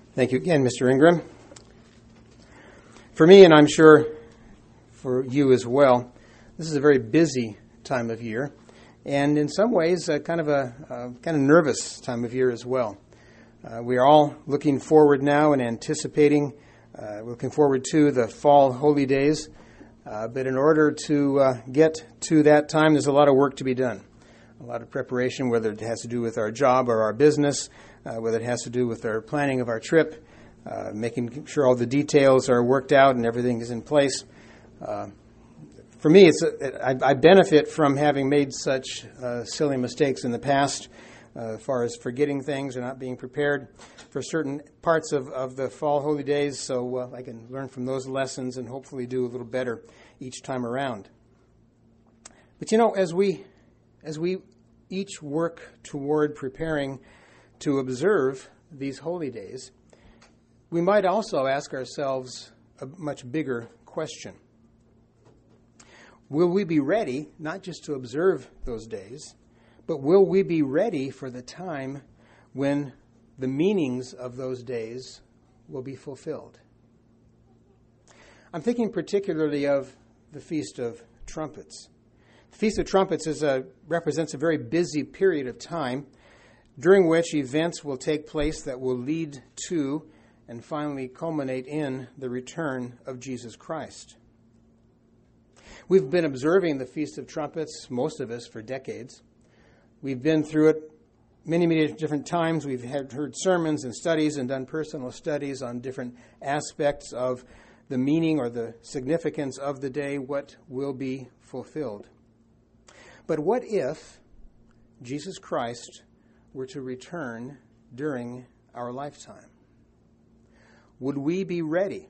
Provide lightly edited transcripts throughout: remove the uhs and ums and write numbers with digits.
Thank you again, Mr. Ingram. For me, and I'm sure for you as well, this is a very busy time of year, and in some ways, kind of nervous time of year as well. We are all looking forward now and anticipating, looking forward to the fall holy days. But in order to get to that time, there's a lot of work to be done. A lot of preparation, whether it has to do with our job or our business, whether it has to do with our planning of our trip, making sure all the details are worked out and everything is in place. For me, I benefit from having made such silly mistakes in the past, as far as forgetting things or not being prepared for certain parts of the fall holy days, so I can learn from those lessons and hopefully do a little better each time around. But as we each work toward preparing to observe these holy days, we might also ask ourselves a much bigger question. Will we be ready not just to observe those days, but will we be ready for the time when the meanings of those days will be fulfilled? I'm thinking particularly of the Feast of Trumpets. The Feast of Trumpets represents a very busy period of time during which events will take place that will lead to and finally culminate in the return of Jesus Christ. We've been observing the Feast of Trumpets, most of us, for decades. We've been through it many, many different times. We've heard sermons and studies and done personal studies on different aspects of the meaning or the significance of the day, what will be fulfilled. But what if Jesus Christ were to return during our lifetime? Would we be ready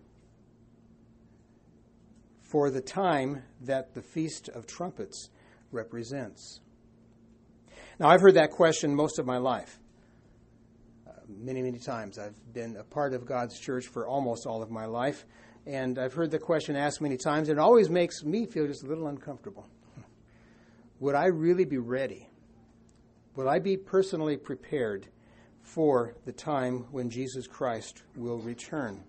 for the time that the Feast of Trumpets represents? Now, I've heard that question most of my life. Many, many times. I've been a part of God's church for almost all of my life, and I've heard the question asked many times, and it always makes me feel just a little uncomfortable. Would I really be ready? Would I be personally prepared for the time when Jesus Christ will return?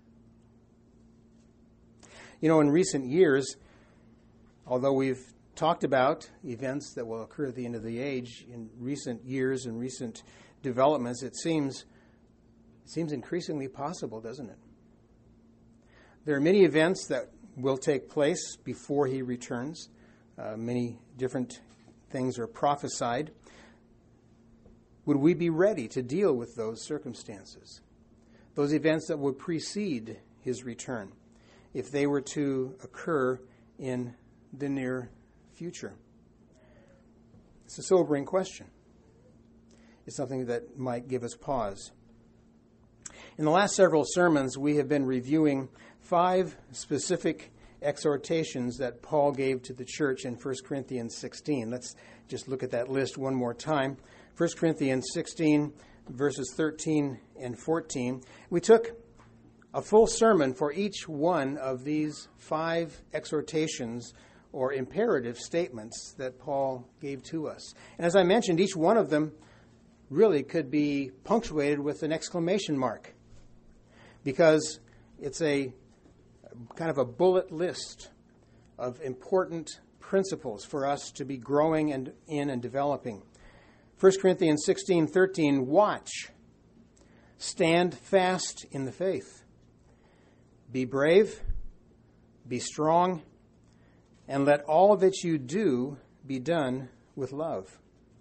In recent years, although we've talked about events that will occur at the end of the age, in recent years and recent developments, it seems increasingly possible, doesn't it? There are many events that will take place before he returns. Many different things are prophesied. Would we be ready to deal with those circumstances? Those events that would precede his return, if they were to occur in the near future? It's a sobering question. It's something that might give us pause. In the last several sermons, we have been reviewing 5 specific exhortations that Paul gave to the church in 1 Corinthians 16. Let's just look at that list one more time. 1 Corinthians 16, verses 13 and 14. We took a full sermon for each one of these 5 exhortations or imperative statements that Paul gave to us. And as I mentioned, each one of them really could be punctuated with an exclamation mark, because it's a kind of a bullet list of important principles for us to be growing and developing. 1 Corinthians 16:13, watch, stand fast in the faith, be brave, be strong, and let all that you do be done with love.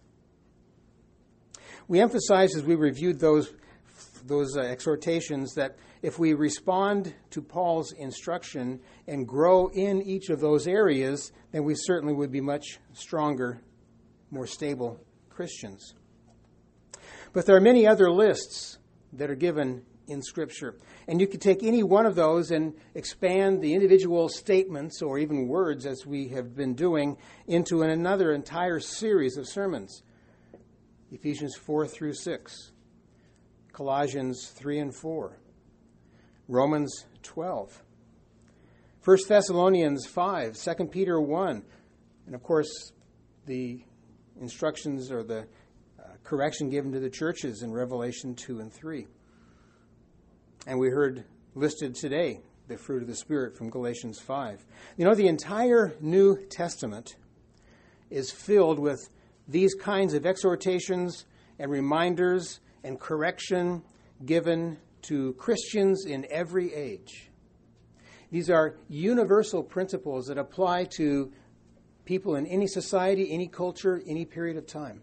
We emphasized as we reviewed those exhortations that if we respond to Paul's instruction and grow in each of those areas, then we certainly would be much stronger, more stable Christians. But there are many other lists that are given in Scripture. And you could take any one of those and expand the individual statements or even words, as we have been doing, into another entire series of sermons. Ephesians 4 through 6, Colossians 3 and 4, Romans 12, 1 Thessalonians 5, 2 Peter 1, and of course the instructions or the correction given to the churches in Revelation 2 and 3. And we heard listed today the fruit of the Spirit from Galatians 5. You know, the entire New Testament is filled with these kinds of exhortations and reminders and correction given to Christians in every age. These are universal principles that apply to people in any society, any culture, any period of time.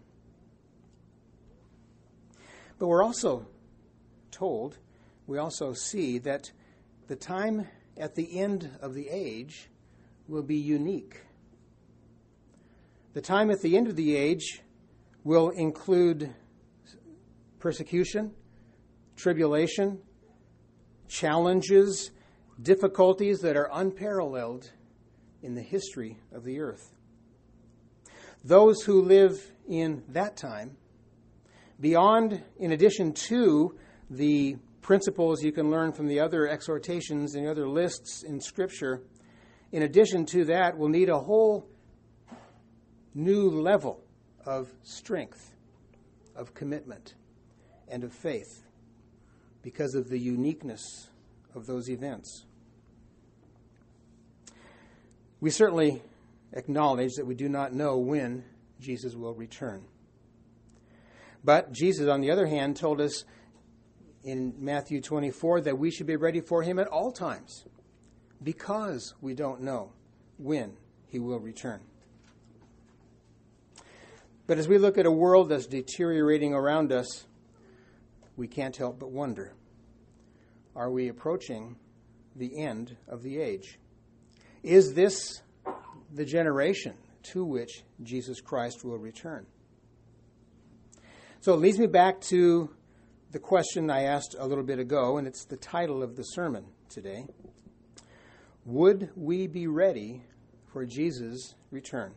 But we're also told, we also see that the time at the end of the age will be unique. The time at the end of the age will include persecution, tribulation, challenges, difficulties that are unparalleled in the history of the earth. Those who live in that time, beyond, in addition to the principles you can learn from the other exhortations and the other lists in Scripture, in addition to that, will need a whole new level of strength, of commitment, and of faith because of the uniqueness of those events. We certainly acknowledge that we do not know when Jesus will return. But Jesus, on the other hand, told us in Matthew 24 that we should be ready for him at all times because we don't know when he will return. But as we look at a world that's deteriorating around us, we can't help but wonder, are we approaching the end of the age? Is this the generation to which Jesus Christ will return? So it leads me back to the question I asked a little bit ago, and it's the title of the sermon today. Would we be ready for Jesus' return?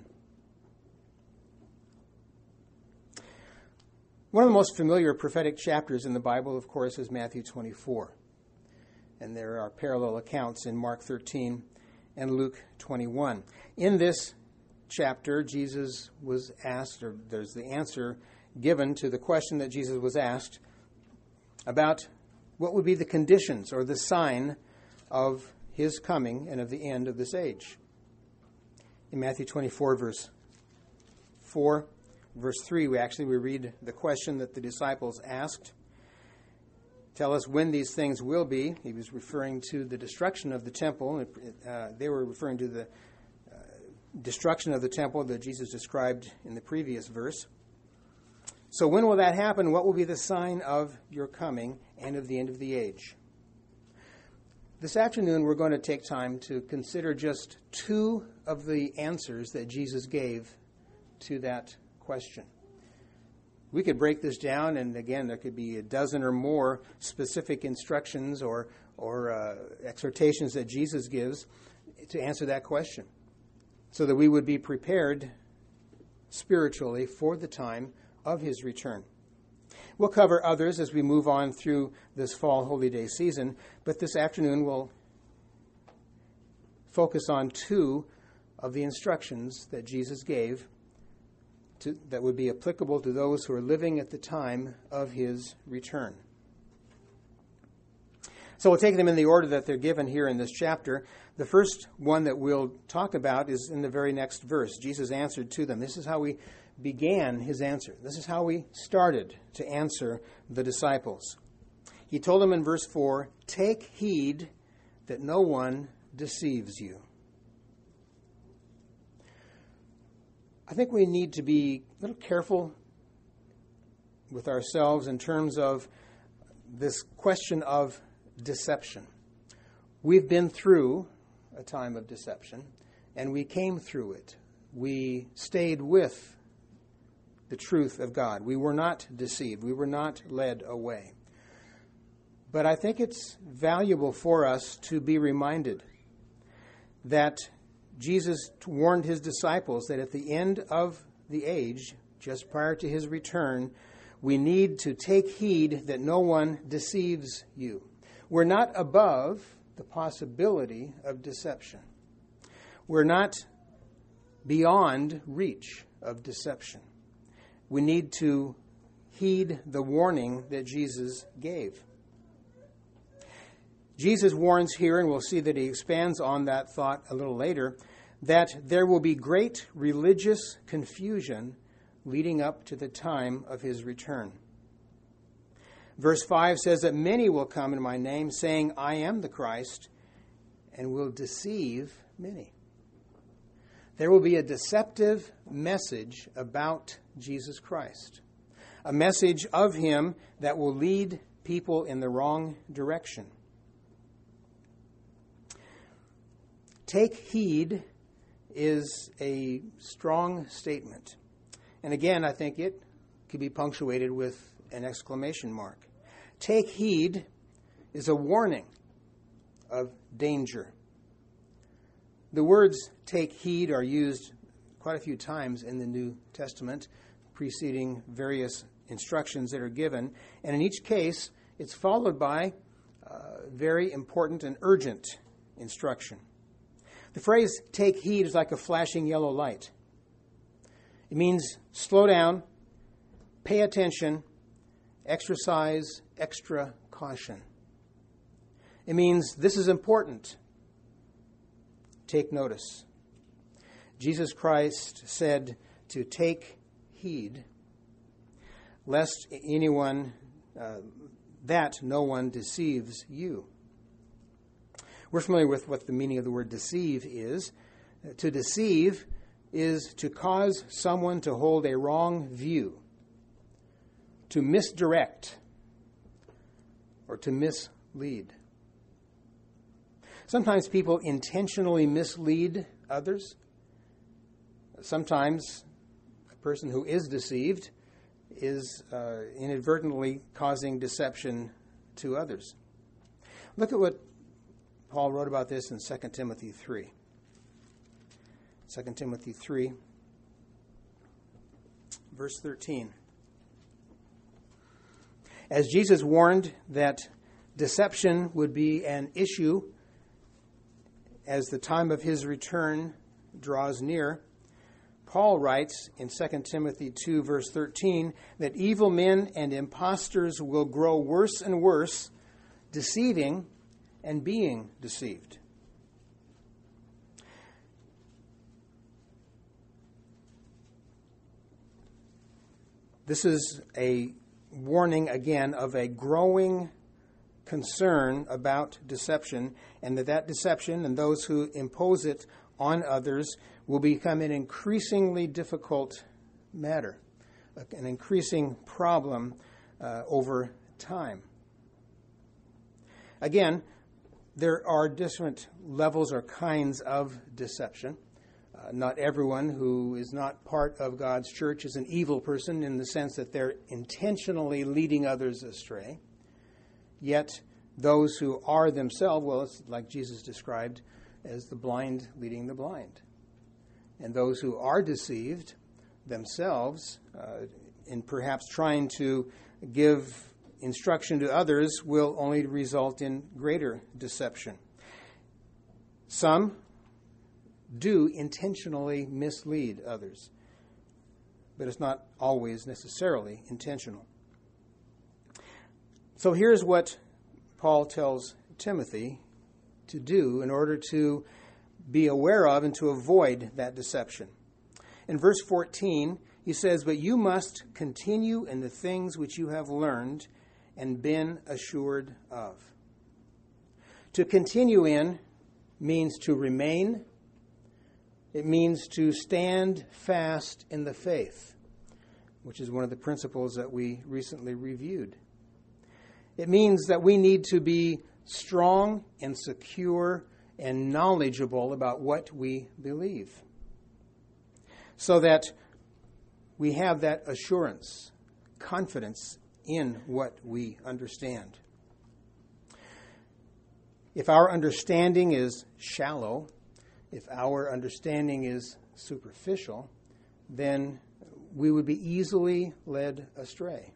One of the most familiar prophetic chapters in the Bible, of course, is Matthew 24. And there are parallel accounts in Mark 13 and Luke 21. In this chapter, Jesus was asked, or there's the answer given to the question that Jesus was asked about what would be the conditions or the sign of his coming and of the end of this age. In Matthew 24, verse 4, verse 3, we read the question that the disciples asked. Tell us when these things will be. He was referring to the destruction of the temple. They were referring to the destruction of the temple that Jesus described in the previous verse. So when will that happen? What will be the sign of your coming and of the end of the age? This afternoon, we're going to take time to consider just two of the answers that Jesus gave to that question. We could break this down, and again, there could be a dozen or more specific instructions or exhortations that Jesus gives to answer that question, so that we would be prepared spiritually for the time of his return. We'll cover others as we move on through this fall Holy Day season, but this afternoon we'll focus on two of the instructions that Jesus gave that would be applicable to those who are living at the time of his return. So we'll take them in the order that they're given here in this chapter. The first one that we'll talk about is in the very next verse. Jesus answered to them. This is how we began his answer. This is how we started to answer the disciples. He told them in verse 4, "Take heed that no one deceives you." I think we need to be a little careful with ourselves in terms of this question of deception. We've been through a time of deception, and we came through it. We stayed with the truth of God. We were not deceived. We were not led away. But I think it's valuable for us to be reminded that Jesus warned his disciples that at the end of the age, just prior to his return, we need to take heed that no one deceives you. We're not above the possibility of deception. We're not beyond reach of deception. We need to heed the warning that Jesus gave. Jesus warns here, and we'll see that he expands on that thought a little later, that there will be great religious confusion leading up to the time of his return. Verse 5 says that many will come in my name, saying, I am the Christ, and will deceive many. There will be a deceptive message about Jesus Christ, a message of him that will lead people in the wrong direction. Take heed is a strong statement. And again, I think it could be punctuated with an exclamation mark. Take heed is a warning of danger. The words take heed are used quite a few times in the New Testament, preceding various instructions that are given. And in each case, it's followed by very important and urgent instruction. The phrase take heed is like a flashing yellow light. It means slow down, pay attention, exercise extra caution. It means this is important. Take notice. Jesus Christ said to take heed, lest anyone, that no one deceives you. We're familiar with what the meaning of the word deceive is. To deceive is to cause someone to hold a wrong view, to misdirect, or to mislead. Sometimes people intentionally mislead others. Sometimes a person who is deceived is inadvertently causing deception to others. Look at what Paul wrote about this in 2 Timothy 3. 2 Timothy 3, verse 13. As Jesus warned that deception would be an issue as the time of his return draws near, Paul writes in 2 Timothy 2, verse 13, that evil men and impostors will grow worse and worse, deceiving and being deceived. This is a warning, again, of a growing concern about deception, and that deception and those who impose it on others will become an increasingly difficult matter, an increasing problem over time. Again, there are different levels or kinds of deception. Not everyone who is not part of God's church is an evil person in the sense that they're intentionally leading others astray. Yet those who are themselves, well, it's like Jesus described as the blind leading the blind. And those who are deceived themselves, in perhaps trying to give instruction to others, will only result in greater deception. Some do intentionally mislead others, but it's not always necessarily intentional. So here's what Paul tells Timothy to do in order to be aware of and to avoid that deception. In verse 14, he says, "But you must continue in the things which you have learned and been assured of." To continue in means to remain. It means to stand fast in the faith, which is one of the principles that we recently reviewed. It means that we need to be strong and secure and knowledgeable about what we believe, so that we have that assurance, confidence in what we understand. If our understanding is shallow, if our understanding is superficial, then we would be easily led astray.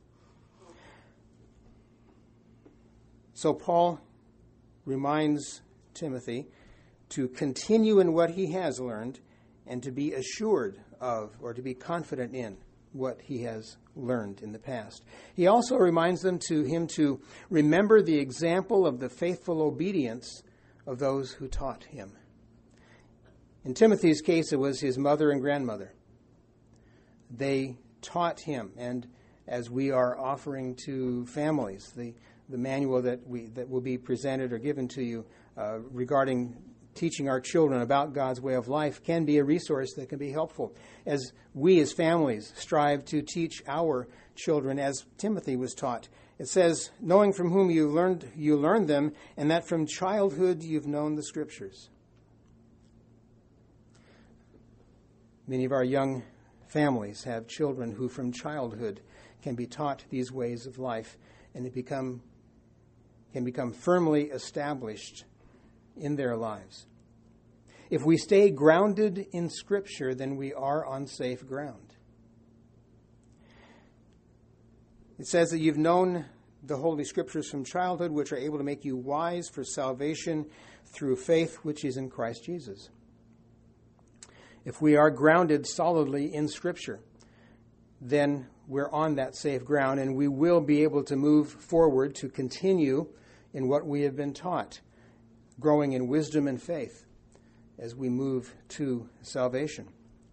So Paul reminds Timothy to continue in what he has learned and to be assured of, or to be confident in, what he has learned in the past. He also reminds him to remember the example of the faithful obedience of those who taught him. In Timothy's case, it was his mother and grandmother. They taught him, and as we are offering to families, the manual that will be presented or given to you regarding teaching our children about God's way of life can be a resource that can be helpful as we as families strive to teach our children as Timothy was taught. It says, knowing from whom you learned them, and that from childhood you've known the Scriptures. Many of our young families have children who from childhood can be taught these ways of life, and it can become firmly established in their lives. If we stay grounded in Scripture, then we are on safe ground. It says that you've known the Holy Scriptures from childhood, which are able to make you wise for salvation through faith which is in Christ Jesus. If we are grounded solidly in Scripture, then we're on that safe ground, and we will be able to move forward to continue in what we have been taught, growing in wisdom and faith as we move to salvation.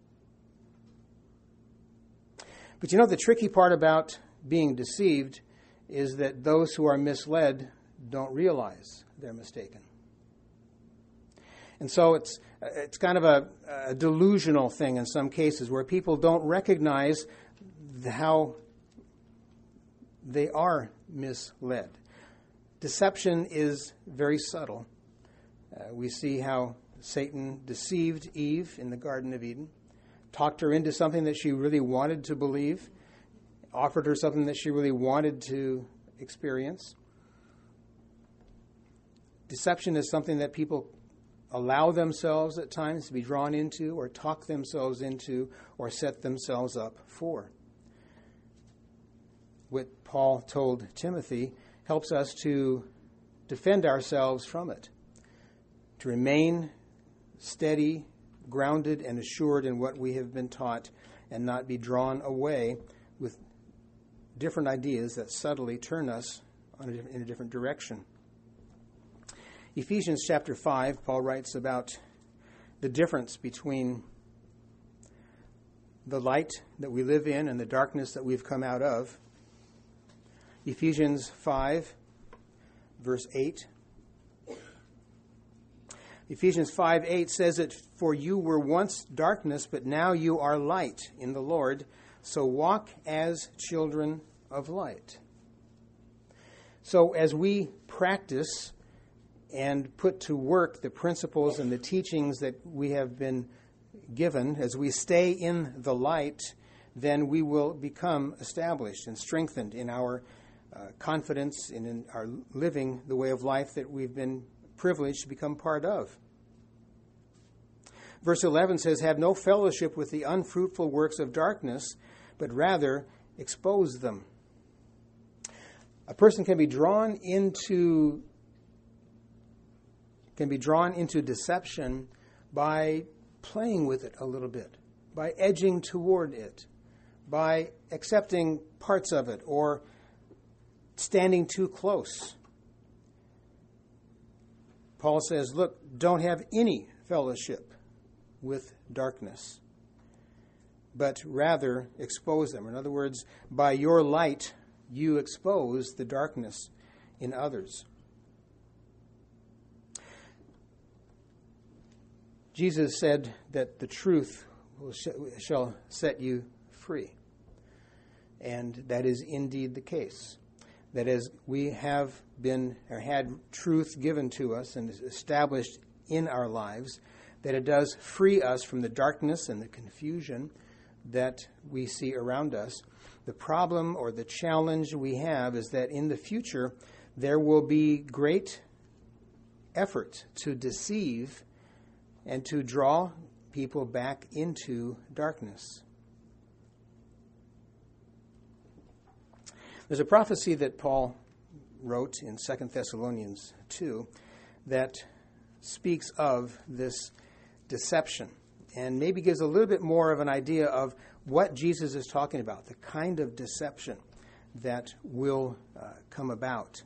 But the tricky part about being deceived is that those who are misled don't realize they're mistaken. And so it's kind of a delusional thing in some cases where people don't recognize how they are misled. Deception is very subtle. We see how Satan deceived Eve in the Garden of Eden, talked her into something that she really wanted to believe, offered her something that she really wanted to experience. Deception is something that people allow themselves at times to be drawn into or talk themselves into or set themselves up for. What Paul told Timothy helps us to defend ourselves from it, to remain steady, grounded, and assured in what we have been taught and not be drawn away with different ideas that subtly turn us in a different direction. Ephesians chapter 5, Paul writes about the difference between the light that we live in and the darkness that we've come out of. Ephesians 5, verse 8. Ephesians 5:8 says that, for you were once darkness, but now you are light in the Lord, so walk as children of light. So as we practice and put to work the principles and the teachings that we have been given, as we stay in the light, then we will become established and strengthened in our confidence and in our living the way of life that we've been privileged to become part of. Verse 11 says, have no fellowship with the unfruitful works of darkness, but rather expose them. A person can be drawn into deception by playing with it a little bit, by edging toward it, by accepting parts of it, or standing too close. Paul says, look, don't have any fellowship with darkness, but rather expose them. In other words, by your light, you expose the darkness in others. Jesus said that the truth shall set you free. And that is indeed the case. That as we have been or had truth given to us and established in our lives, that it does free us from the darkness and the confusion that we see around us. The problem or the challenge we have is that in the future there will be great effort to deceive and to draw people back into darkness. There's a prophecy that Paul wrote in 2 Thessalonians 2 that speaks of this deception and maybe gives a little bit more of an idea of what Jesus is talking about, the kind of deception that will come about.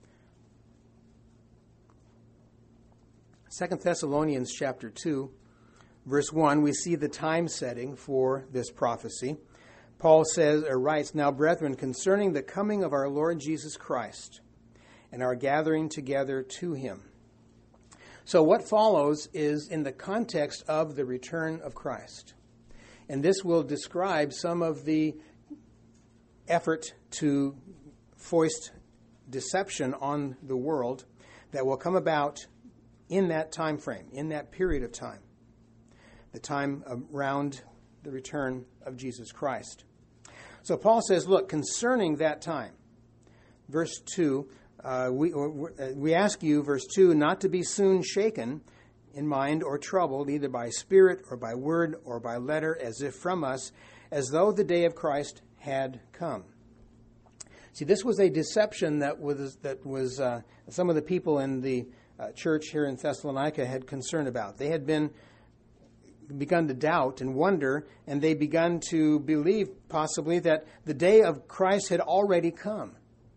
2 Thessalonians chapter 2, verse 1, we see the time setting for this prophecy. Paul says or writes, "Now, brethren, concerning the coming of our Lord Jesus Christ and our gathering together to him." So what follows is in the context of the return of Christ. And this will describe some of the effort to foist deception on the world that will come about in that time frame, in that period of time, the time around the return of Jesus Christ. So Paul says, look, concerning that time, verse 2, we ask you, verse 2, not to be soon shaken in mind or troubled, either by spirit or by word or by letter, as if from us, as though the day of Christ had come. See, this was a deception that was some of the people in the church here in Thessalonica had concern about. They had begun to doubt and wonder, and they begun to believe possibly that the day of Christ had already come.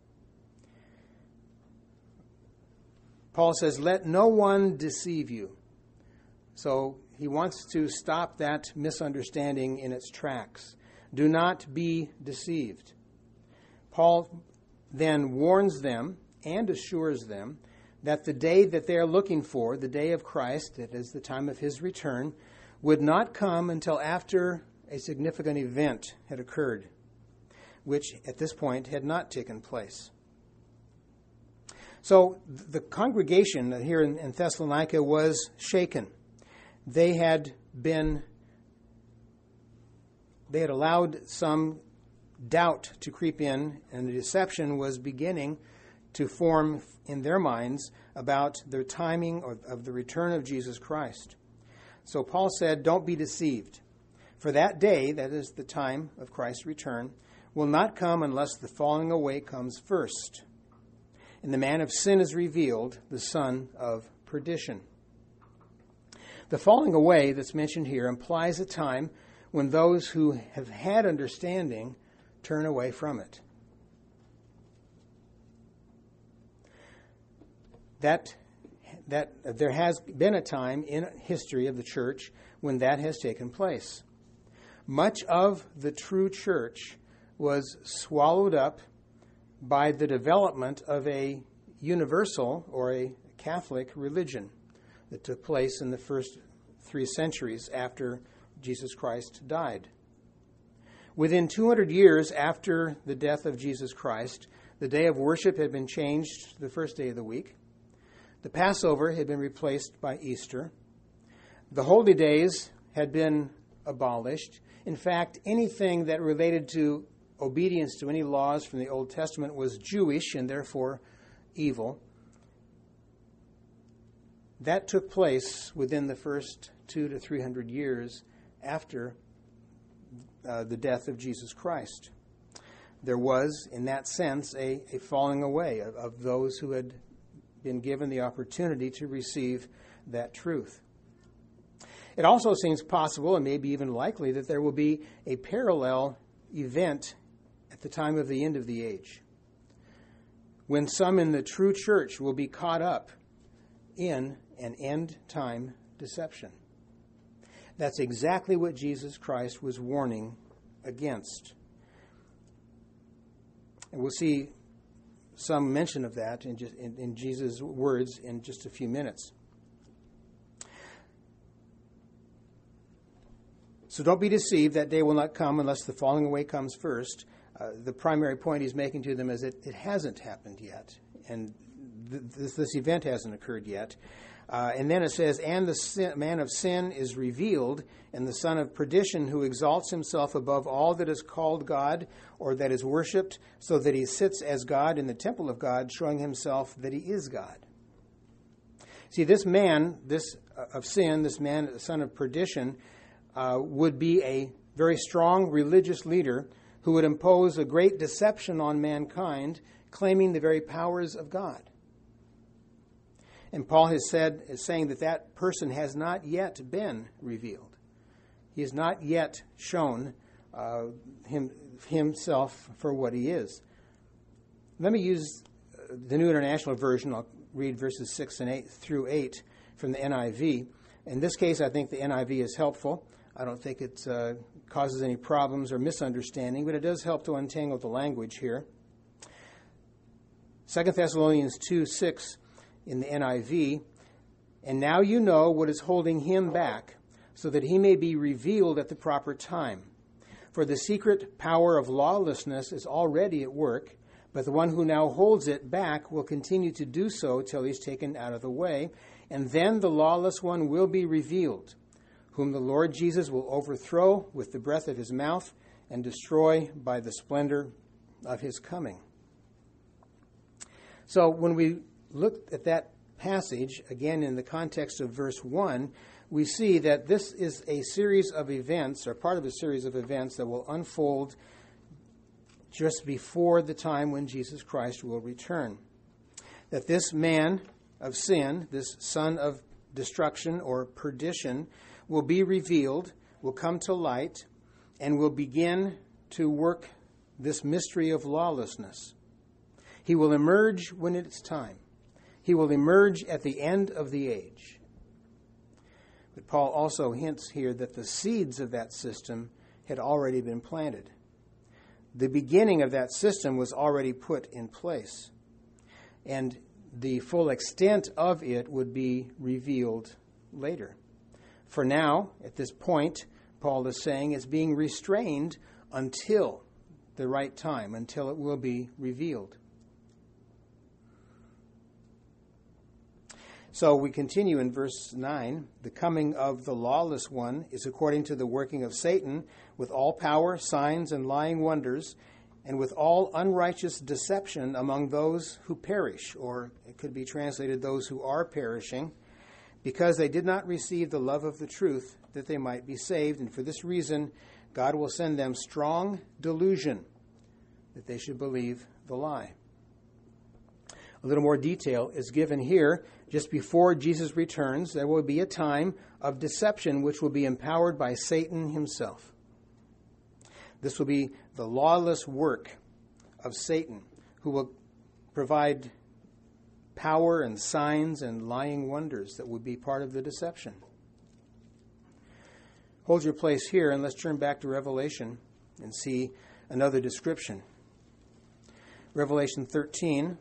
Paul says, "Let no one deceive you." So he wants to stop that misunderstanding in its tracks. Do not be deceived. Paul then warns them and assures them that the day that they are looking for, the day of Christ, that is the time of his return, would not come until after a significant event had occurred, which at this point had not taken place. So the congregation here in Thessalonica was shaken. They had allowed some doubt to creep in, and the deception was beginning to form in their minds about the timing of the return of Jesus Christ. So Paul said, don't be deceived. For that day, that is the time of Christ's return, will not come unless the falling away comes first. And the man of sin is revealed, the son of perdition. The falling away that's mentioned here implies a time when those who have had understanding turn away from it. That there has been a time in history of the church when that has taken place. Much of the true church was swallowed up by the development of a universal or a Catholic religion that took place in the first 3 centuries after Jesus Christ died. Within 200 years after the death of Jesus Christ, the day of worship had been changed to the first day of the week. The Passover had been replaced by Easter. The holy days had been abolished. In fact, anything that related to obedience to any laws from the Old Testament was Jewish and therefore evil. That took place within the first 200 to 300 years after the death of Jesus Christ. There was, in that sense, a falling away of those who had been given the opportunity to receive that truth. It also seems possible, and maybe even likely, that there will be a parallel event at the time of the end of the age, when some in the true church will be caught up in an end-time deception. That's exactly what Jesus Christ was warning against. And we'll see some mention of that in Jesus' words in just a few minutes. So don't be deceived. That day will not come unless the falling away comes first. The primary point he's making to them is that it hasn't happened yet, and this event hasn't occurred yet. And then it says, and the man of sin is revealed, and the son of perdition, who exalts himself above all that is called God or that is worshipped, so that he sits as God in the temple of God, showing himself that he is God. See, this man, this of sin, this man, the son of perdition, would be a very strong religious leader who would impose a great deception on mankind, claiming the very powers of God. And Paul is saying that person has not yet been revealed. He has not yet shown himself for what he is. Let me use the New International Version. I'll read verses 6 and 8 through 8 from the NIV. In this case, I think the NIV is helpful. I don't think it causes any problems or misunderstanding, but it does help to untangle the language here. 2 Thessalonians 2:6 in the NIV, and now you know what is holding him back, so that he may be revealed at the proper time. For the secret power of lawlessness is already at work, but the one who now holds it back will continue to do so till he's taken out of the way, and then the lawless one will be revealed, whom the Lord Jesus will overthrow with the breath of his mouth and destroy by the splendor of his coming. So when we look at that passage, again in the context of verse 1, we see that this is a series of events, or part of a series of events that will unfold just before the time when Jesus Christ will return. That this man of sin, this son of destruction or perdition, will be revealed, will come to light, and will begin to work this mystery of lawlessness. He will emerge when it's time. He will emerge at the end of the age. But Paul also hints here that the seeds of that system had already been planted. The beginning of that system was already put in place. And the full extent of it would be revealed later. For now, at this point, Paul is saying it's being restrained until the right time, until it will be revealed. So we continue in verse 9. The coming of the lawless one is according to the working of Satan, with all power, signs, and lying wonders, and with all unrighteous deception among those who perish, or it could be translated those who are perishing, because they did not receive the love of the truth, that they might be saved. And for this reason, God will send them strong delusion, that they should believe the lie. A little more detail is given here. Just before Jesus returns, there will be a time of deception which will be empowered by Satan himself. This will be the lawless work of Satan, who will provide power and signs and lying wonders that would be part of the deception. Hold your place here and let's turn back to Revelation and see another description. Revelation 13.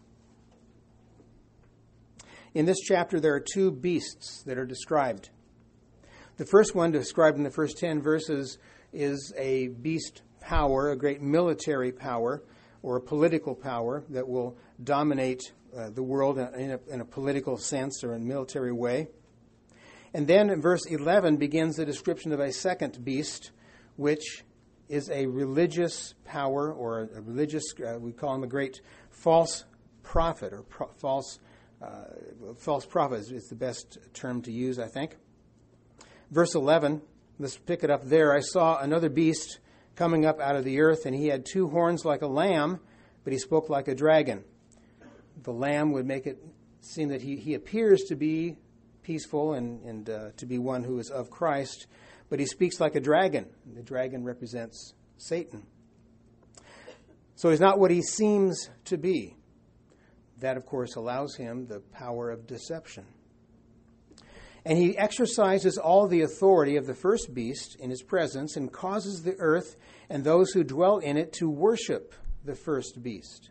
In this chapter, there are two beasts that are described. The first one, described in the first 10 verses, is a beast power, a great military power, or a political power that will dominate the world in a political sense or in a military way. And then in verse 11 begins the description of a second beast, which is a religious power, or a religious, we call him a great false prophet, or false prophet is the best term to use, I think. Verse 11, let's pick it up there. I saw another beast coming up out of the earth, and he had two horns like a lamb, but he spoke like a dragon. The lamb would make it seem that he appears to be peaceful and to be one who is of Christ, but he speaks like a dragon. The dragon represents Satan. So he's not what he seems to be. That, of course, allows him the power of deception. And he exercises all the authority of the first beast in his presence and causes the earth and those who dwell in it to worship the first beast.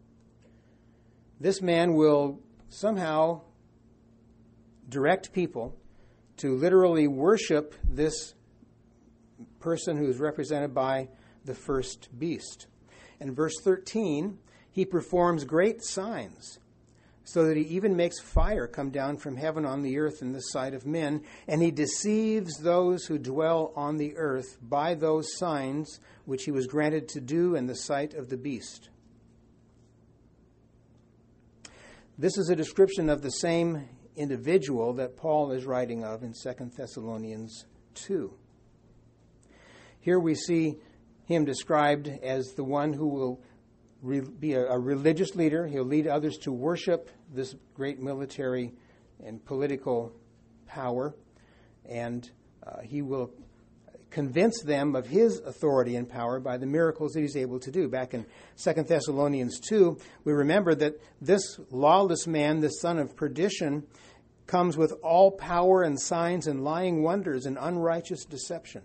This man will somehow direct people to literally worship this person who is represented by the first beast. In verse 13, he performs great signs, so that he even makes fire come down from heaven on the earth in the sight of men, and he deceives those who dwell on the earth by those signs which he was granted to do in the sight of the beast. This is a description of the same individual that Paul is writing of in 2 Thessalonians 2. Here we see him described as the one who will be a religious leader. He'll lead others to worship this great military and political power, and he will convince them of his authority and power by the miracles that he's able to do. Back in 2 Thessalonians 2, we remember that this lawless man, this son of perdition, comes with all power and signs and lying wonders and unrighteous deception.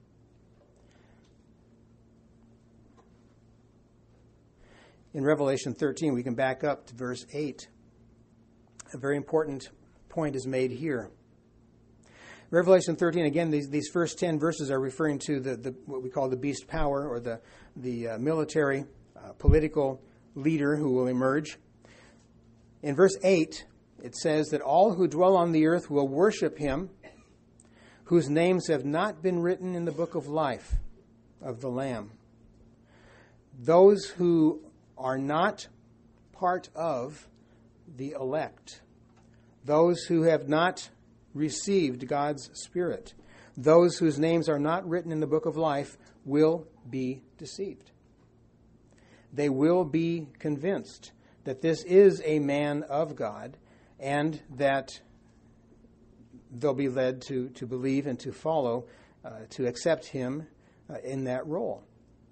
In Revelation 13, we can back up to verse 8. A very important point is made here. Revelation 13, again, these first 10 verses are referring to the what we call the beast power, or the military, political leader who will emerge. In verse 8, it says that all who dwell on the earth will worship him, whose names have not been written in the book of life of the Lamb. Those who are not part of the elect, those who have not received God's Spirit, those whose names are not written in the book of life, will be deceived. They will be convinced that this is a man of God, and that they'll be led to believe and to follow, to accept him in that role.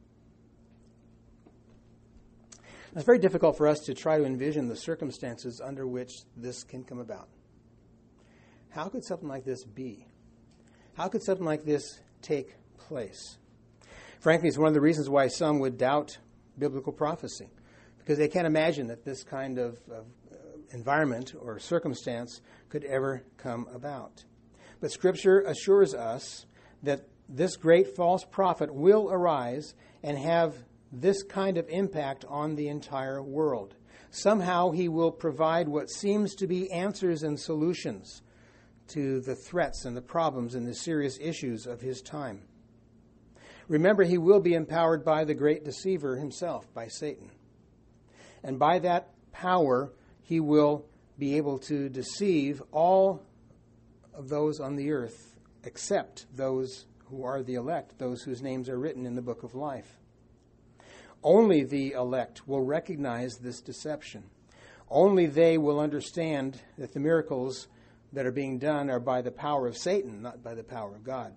It's very difficult for us to try to envision the circumstances under which this can come about. How could something like this be? How could something like this take place? Frankly, it's one of the reasons why some would doubt biblical prophecy, because they can't imagine that this kind of environment or circumstance could ever come about. But Scripture assures us that this great false prophet will arise and have this kind of impact on the entire world. Somehow he will provide what seems to be answers and solutions to the threats and the problems and the serious issues of his time. Remember, he will be empowered by the great deceiver himself, by Satan. And by that power, he will be able to deceive all of those on the earth, except those who are the elect, those whose names are written in the book of life. Only the elect will recognize this deception. Only they will understand that the miracles that are being done are by the power of Satan, not by the power of God.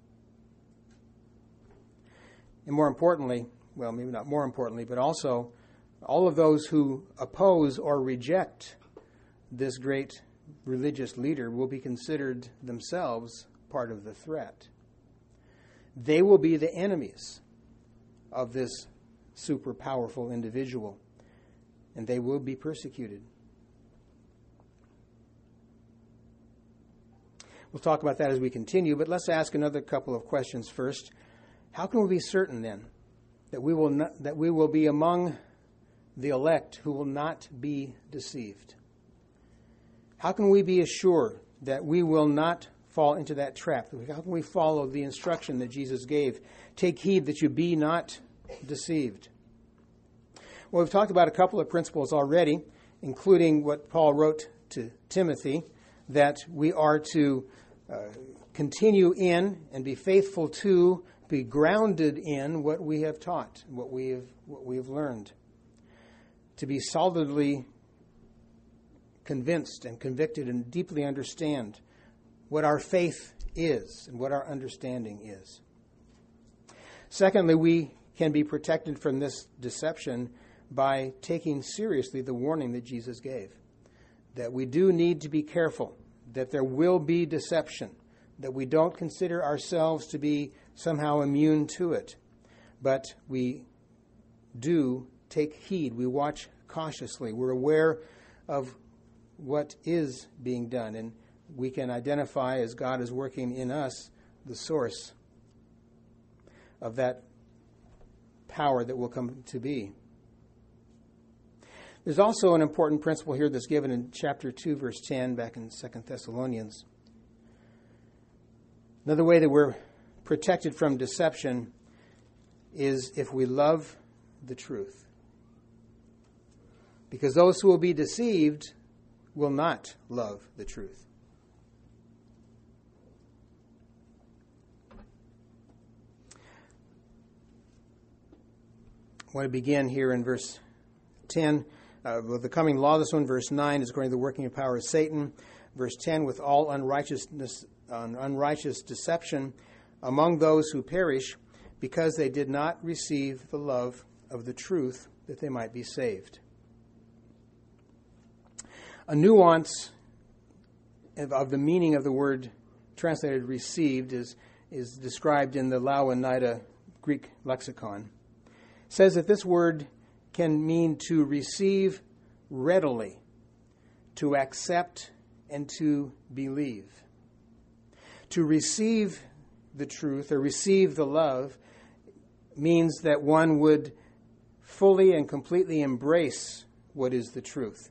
And more importantly, well, maybe not more importantly, but also all of those who oppose or reject this great religious leader will be considered themselves part of the threat. They will be the enemies of this super powerful individual, and they will be persecuted. We'll talk about that as we continue, but let's ask another couple of questions first. How can we be certain then that we will be among the elect who will not be deceived? How can we be assured that we will not fall into that trap? How can we follow the instruction that Jesus gave? Take heed that you be not deceived. Well, we've talked about a couple of principles already, including what Paul wrote to Timothy, that we are to continue in and be faithful to, be grounded in what we have taught, what we have learned, to be solidly convinced and convicted and deeply understand what our faith is and what our understanding is. Secondly, we can be protected from this deception by taking seriously the warning that Jesus gave, that we do need to be careful, that there will be deception, that we don't consider ourselves to be somehow immune to it, but we do take heed. We watch cautiously. We're aware of what is being done, and we can identify, as God is working in us, the source of that power that will come to be. There's also an important principle here that's given in chapter 2, verse 10, back in 2 Thessalonians. Another way that we're protected from deception is if we love the truth. Because those who will be deceived will not love the truth. I want to begin here in verse 10. With the coming lawless one, verse 9, is according to the working of power of Satan. Verse 10, with all unrighteous deception. among those who perish, because they did not receive the love of the truth, that they might be saved. A nuance of the meaning of the word translated received is described in the Louw-Nida Greek lexicon. It says that this word can mean to receive readily, to accept, and to believe. To receive the truth or receive the love means that one would fully and completely embrace what is the truth.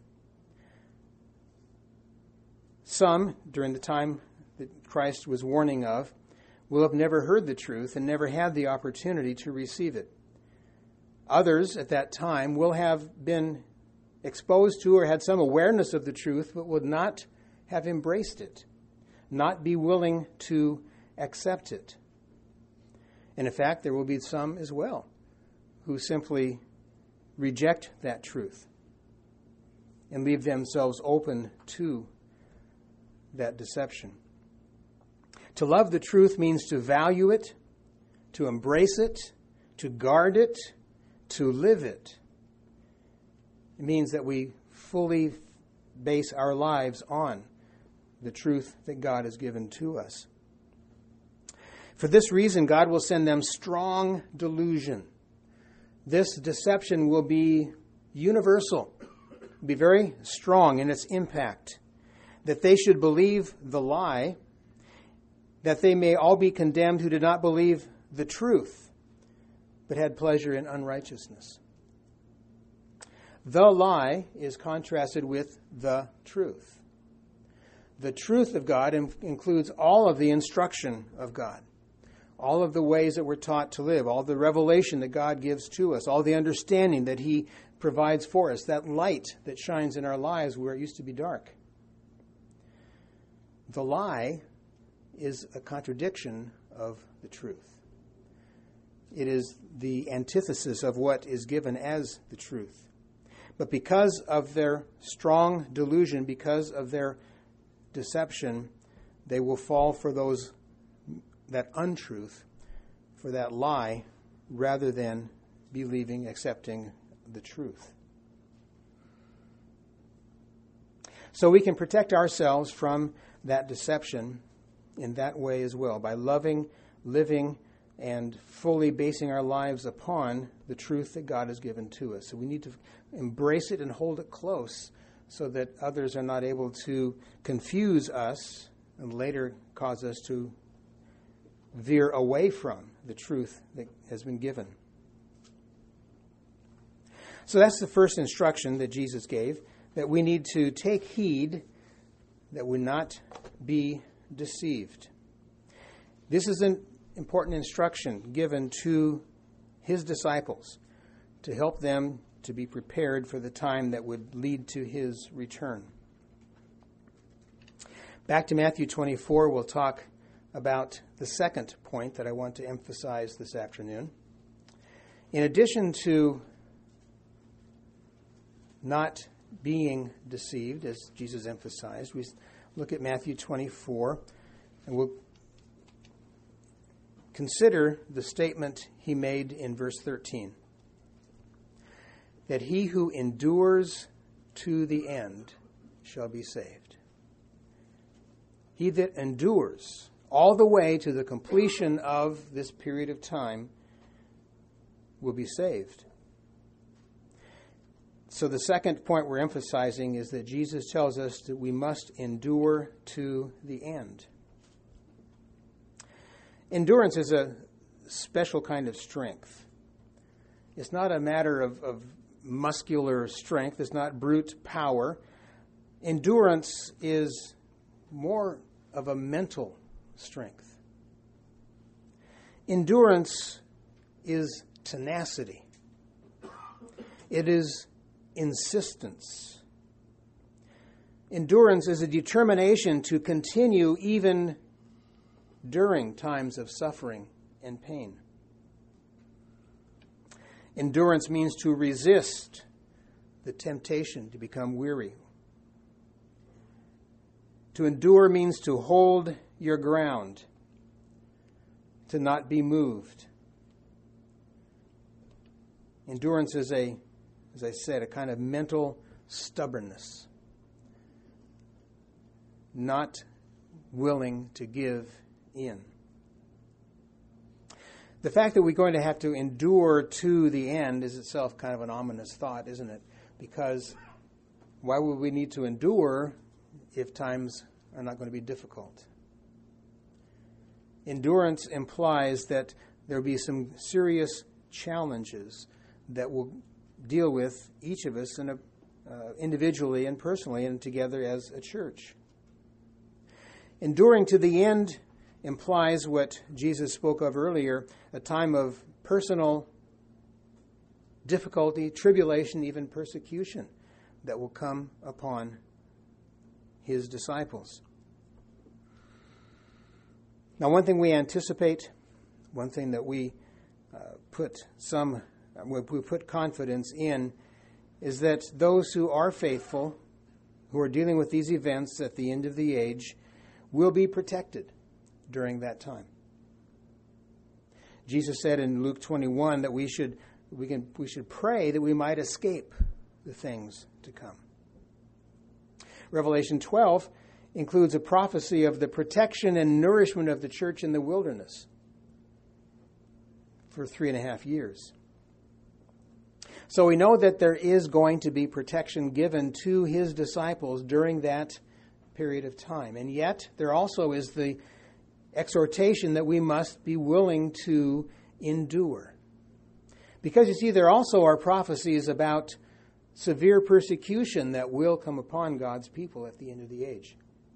Some, during the time that Christ was warning of, will have never heard the truth and never had the opportunity to receive it. Others at that time will have been exposed to or had some awareness of the truth, but would not have embraced it, not be willing to accept it. And in fact, there will be some as well who simply reject that truth and leave themselves open to that deception. To love the truth means to value it, to embrace it, to guard it, to live it. It means that we fully base our lives on the truth that God has given to us. For this reason, God will send them strong delusion. This deception will be universal, be very strong in its impact, that they should believe the lie, that they may all be condemned who did not believe the truth, but had pleasure in unrighteousness. The lie is contrasted with the truth. The truth of God includes all of the instruction of God, all of the ways that we're taught to live, all the revelation that God gives to us, all the understanding that He provides for us, that light that shines in our lives where it used to be dark. The lie is a contradiction of the truth. It is the antithesis of what is given as the truth. But because of their strong delusion, because of their deception, they will fall for that untruth, for that lie, rather than believing, accepting the truth. So we can protect ourselves from that deception in that way as well, by loving, living, and fully basing our lives upon the truth that God has given to us. So we need to embrace it and hold it close so that others are not able to confuse us and later cause us to veer away from the truth that has been given. So that's the first instruction that Jesus gave, that we need to take heed that we not be deceived. This is an important instruction given to His disciples to help them to be prepared for the time that would lead to His return. Back to Matthew 24, we'll talk about the second point that I want to emphasize this afternoon. In addition to not being deceived, as Jesus emphasized, we look at Matthew 24, and we'll consider the statement He made in verse 13, that he who endures to the end shall be saved. He that endures all the way to the completion of this period of time will be saved. So the second point we're emphasizing is that Jesus tells us that we must endure to the end. Endurance is a special kind of strength. It's not a matter of muscular strength. It's not brute power. Endurance is more of a mental strength. Endurance is tenacity. It is insistence. Endurance is a determination to continue even during times of suffering and pain. Endurance means to resist the temptation to become weary. To endure means to hold your ground, to not be moved. Endurance is as I said, a kind of mental stubbornness. Not willing to give in. The fact that we're going to have to endure to the end is itself kind of an ominous thought, isn't it? Because why would we need to endure if times are not going to be difficult? Endurance implies that there will be some serious challenges that will deal with each of us individually and personally and together as a church. Enduring to the end implies what Jesus spoke of earlier, a time of personal difficulty, tribulation, even persecution that will come upon his disciples. Now, one thing we anticipate, one thing that we put confidence in, is that those who are faithful, who are dealing with these events at the end of the age, will be protected during that time. Jesus said in Luke 21 that we should pray that we might escape the things to come. Revelation 12 includes a prophecy of the protection and nourishment of the church in the wilderness for 3.5 years. So we know that there is going to be protection given to his disciples during that period of time. And yet, there also is the exhortation that we must be willing to endure. Because you see, there also are prophecies about severe persecution that will come upon God's people at the end of the age.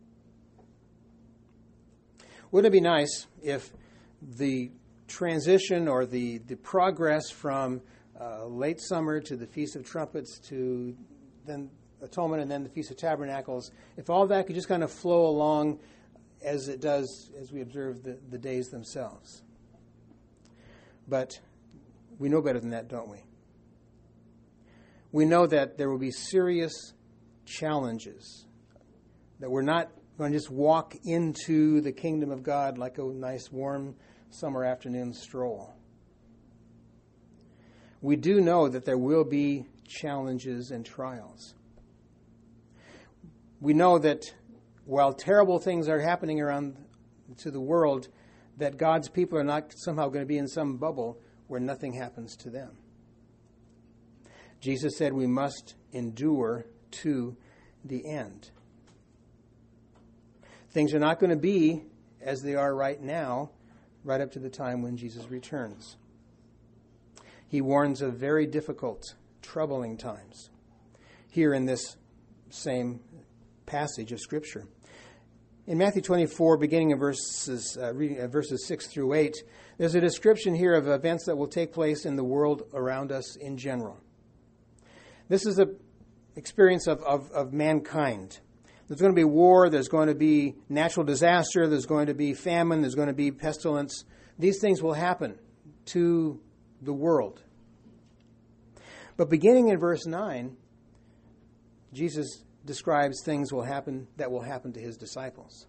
Wouldn't it be nice if the transition or the progress from late summer to the Feast of Trumpets to then Atonement and then the Feast of Tabernacles, if all that could just kind of flow along as it does as we observe the days themselves. But we know better than that, don't we? We know that there will be serious challenges, that we're not going to just walk into the kingdom of God like a nice warm summer afternoon stroll. We do know that there will be challenges and trials. We know that while terrible things are happening around to the world, that God's people are not somehow going to be in some bubble where nothing happens to them. Jesus said we must endure to the end. Things are not going to be as they are right now, right up to the time when Jesus returns. He warns of very difficult, troubling times here in this same passage of Scripture. In Matthew 24, beginning in verses 6 through 8, there's a description here of events that will take place in the world around us in general. This is an experience of mankind. There's going to be war, there's going to be natural disaster, there's going to be famine, there's going to be pestilence. These things will happen to the world. But beginning in verse 9, Jesus describes things that will happen to his disciples.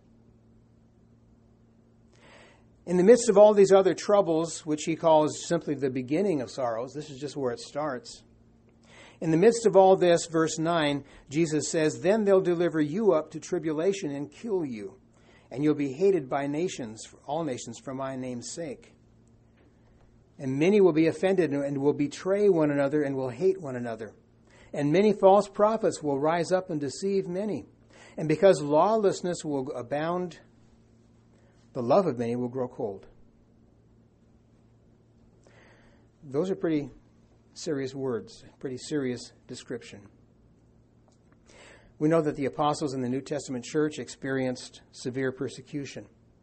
In the midst of all these other troubles, which he calls simply the beginning of sorrows, this is just where it starts. In the midst of all this, verse 9, Jesus says, "Then they'll deliver you up to tribulation and kill you, and you'll be hated by all nations for my name's sake. And many will be offended and will betray one another and will hate one another. And many false prophets will rise up and deceive many. And because lawlessness will abound, the love of many will grow cold." Those are pretty serious words, pretty serious description. We know that the apostles in the New Testament church experienced severe persecution.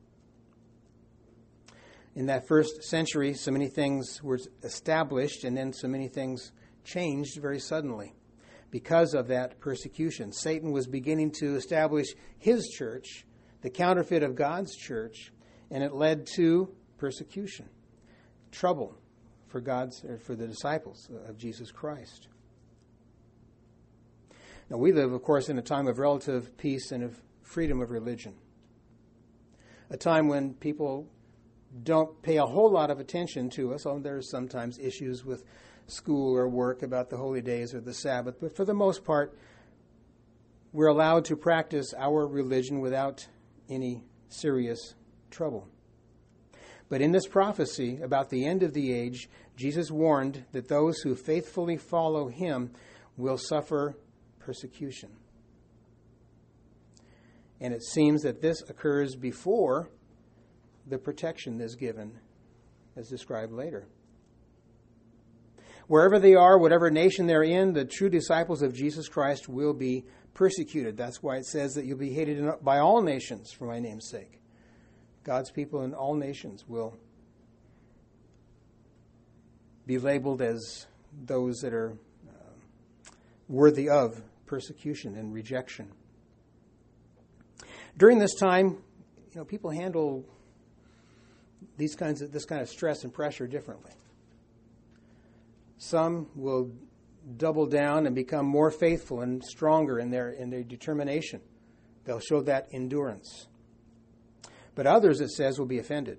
In that first century, so many things were established and then so many things changed very suddenly because of that persecution. Satan was beginning to establish his church, the counterfeit of God's church, and it led to persecution, trouble for the disciples of Jesus Christ. Now, we live, of course, in a time of relative peace and of freedom of religion, a time when people don't pay a whole lot of attention to us. There's sometimes issues with school or work about the holy days or the Sabbath, but for the most part, we're allowed to practice our religion without any serious trouble. But in this prophecy about the end of the age, Jesus warned that those who faithfully follow him will suffer persecution. And it seems that this occurs before the protection is given, as described later. Wherever they are, whatever nation they're in, the true disciples of Jesus Christ will be persecuted. That's why it says that you'll be hated by all nations for my name's sake. God's people in all nations will be labeled as those that are worthy of persecution and rejection. During this time, people handle this kind of stress and pressure differently. Some will double down and become more faithful and stronger in their determination. They'll show that endurance. But others, it says, will be offended.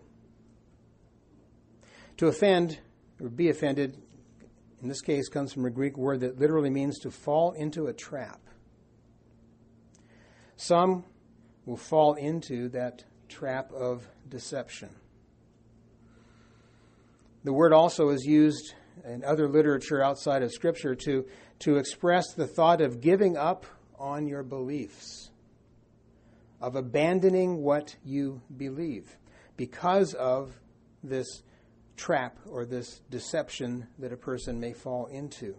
To offend or be offended, in this case, comes from a Greek word that literally means to fall into a trap. Some will fall into that trap of deception. The word also is used in other literature outside of Scripture to express the thought of giving up on your beliefs, of abandoning what you believe because of this trap or this deception that a person may fall into.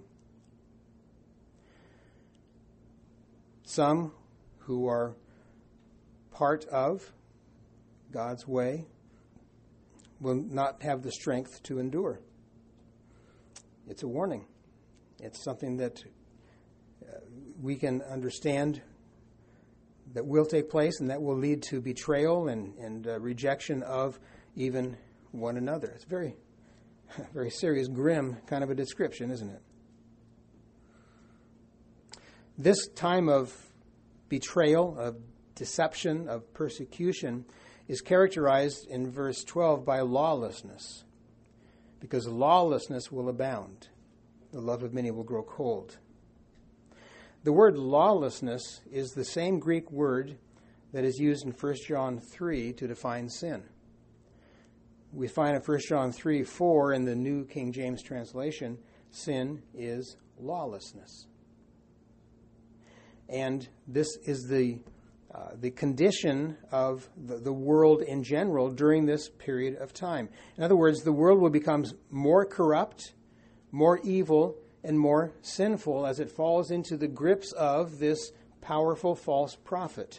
Some who are part of God's way will not have the strength to endure. It's a warning. It's something that we can understand that will take place and that will lead to betrayal and rejection of even one another. It's very, very serious, grim kind of a description, isn't it? This time of betrayal, of deception, of persecution is characterized in verse 12 by lawlessness. Because lawlessness will abound, the love of many will grow cold. The word lawlessness is the same Greek word that is used in 1 John 3 to define sin. We find in 1 John 3:4 in the New King James translation, sin is lawlessness. And this is the condition of the world in general during this period of time. In other words, the world will become more corrupt, more evil, and more sinful as it falls into the grips of this powerful false prophet.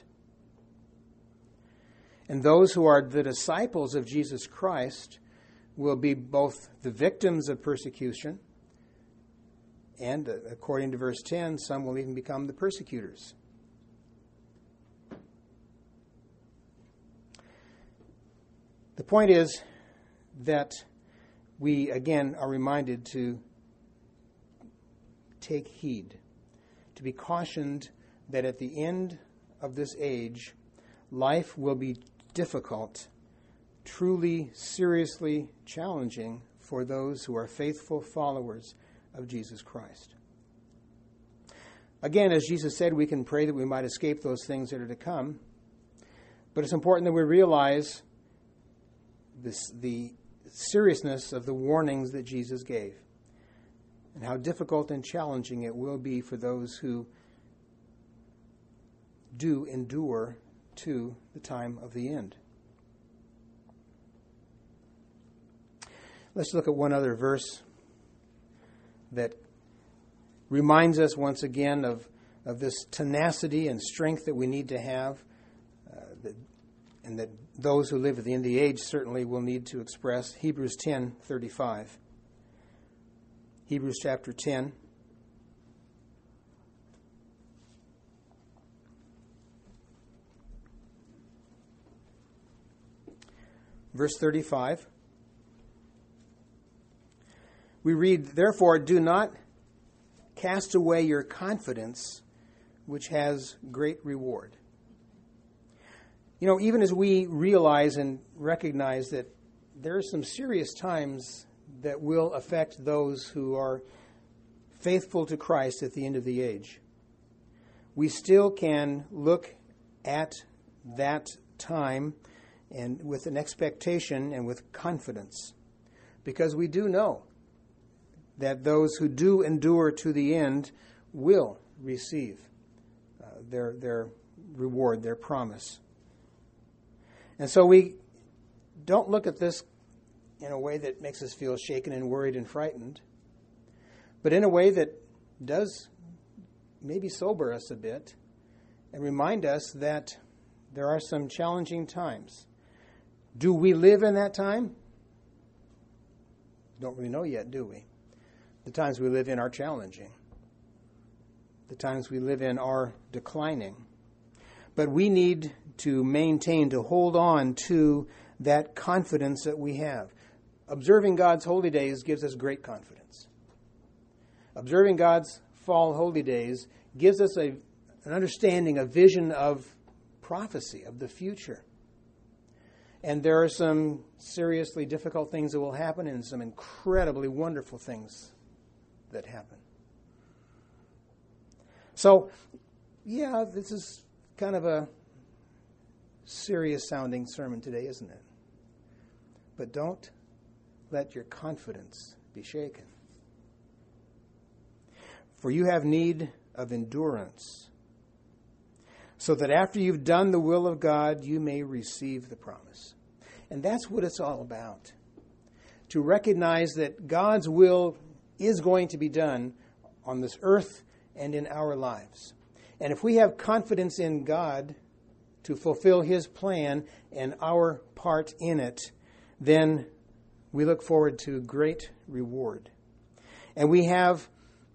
And those who are the disciples of Jesus Christ will be both the victims of persecution and, according to verse 10, some will even become the persecutors. The point is that we, again, are reminded to take heed, to be cautioned that at the end of this age, life will be difficult, truly, seriously challenging for those who are faithful followers of Jesus Christ. Again, as Jesus said, we can pray that we might escape those things that are to come, but it's important that we realize the seriousness of the warnings that Jesus gave and how difficult and challenging it will be for those who do endure to the time of the end. Let's look at one other verse that reminds us once again of this tenacity and strength that we need to have, and that those who live at the end of the age certainly will need to express. Hebrews 10:35. Hebrews chapter 10. Verse 35. We read, "Therefore do not cast away your confidence, which has great reward." Even as we realize and recognize that there are some serious times that will affect those who are faithful to Christ at the end of the age. We still can look at that time and with an expectation and with confidence, because we do know that those who do endure to the end will receive their reward, their promise. And so we don't look at this in a way that makes us feel shaken and worried and frightened, but in a way that does maybe sober us a bit and remind us that there are some challenging times. Do we live in that time? Don't really know yet, do we? The times we live in are challenging. The times we live in are declining. But we need to maintain, to hold on to that confidence that we have. Observing God's holy days gives us great confidence. Observing God's fall holy days gives us an understanding, a vision of prophecy, of the future. And there are some seriously difficult things that will happen and some incredibly wonderful things that happen. So, yeah, this is kind of a serious sounding sermon today, isn't it? But don't let your confidence be shaken. For you have need of endurance, so that after you've done the will of God, you may receive the promise. And that's what it's all about. To recognize that God's will is going to be done on this earth and in our lives. And if we have confidence in God to fulfill His plan and our part in it, then we look forward to great reward. And we have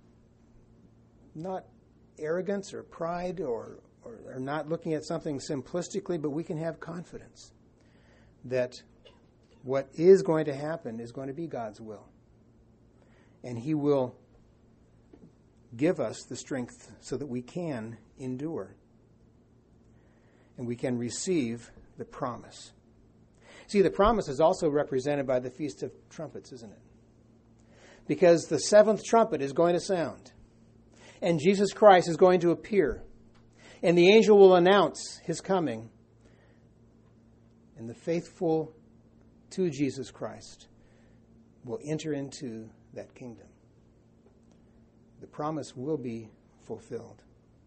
not arrogance or pride or not looking at something simplistically, but we can have confidence that what is going to happen is going to be God's will. And He will give us the strength so that we can endure. And we can receive the promise. See, the promise is also represented by the Feast of Trumpets, isn't it? Because the seventh trumpet is going to sound. And Jesus Christ is going to appear. And the angel will announce His coming. And the faithful to Jesus Christ will enter into that kingdom. The promise will be fulfilled.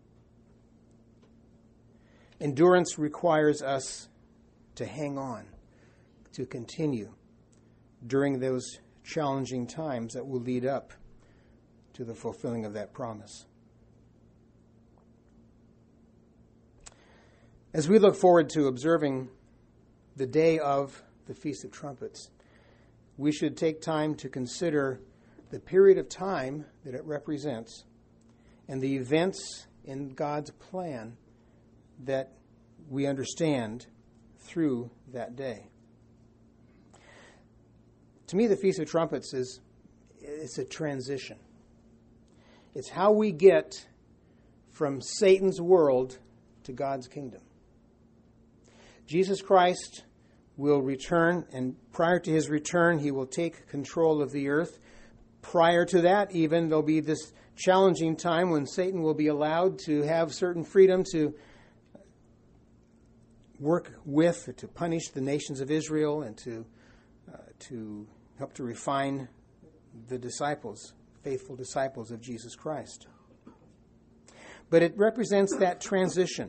Endurance requires us to hang on, to continue during those challenging times that will lead up to the fulfilling of that promise. As we look forward to observing the day of the Feast of Trumpets, we should take time to consider the period of time that it represents and the events in God's plan that we understand through that day. To me, the Feast of Trumpets it's a transition. It's how we get from Satan's world to God's kingdom. Jesus Christ will return, and prior to His return, He will take control of the earth. Prior to that, even, there'll be this challenging time when Satan will be allowed to have certain freedom to work with, to punish the nations of Israel, and to help to refine the disciples, faithful disciples of Jesus Christ. But it represents that transition.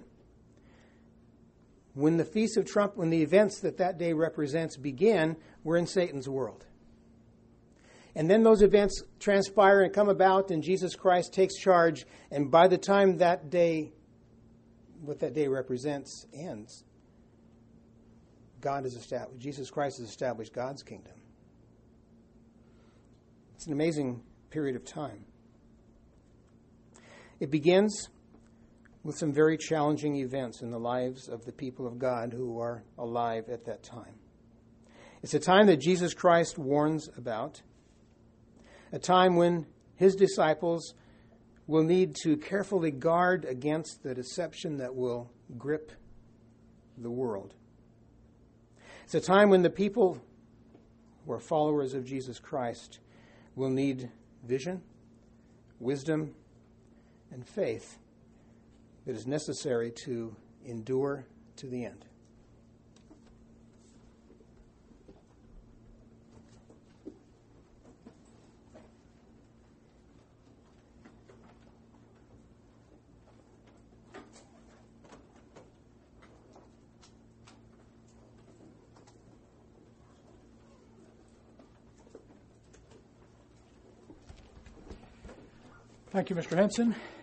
When the Feast of Trumpets, when the events that day represents begin, we're in Satan's world. And then those events transpire and come about, and Jesus Christ takes charge. And by the time that day, what that day represents, ends, God is established. Jesus Christ has established God's kingdom. It's an amazing period of time. It begins with some very challenging events in the lives of the people of God who are alive at that time. It's a time that Jesus Christ warns about, a time when His disciples will need to carefully guard against the deception that will grip the world. It's a time when the people who are followers of Jesus Christ will need vision, wisdom, and faith that is necessary to endure to the end. Thank you, Mr. Henson.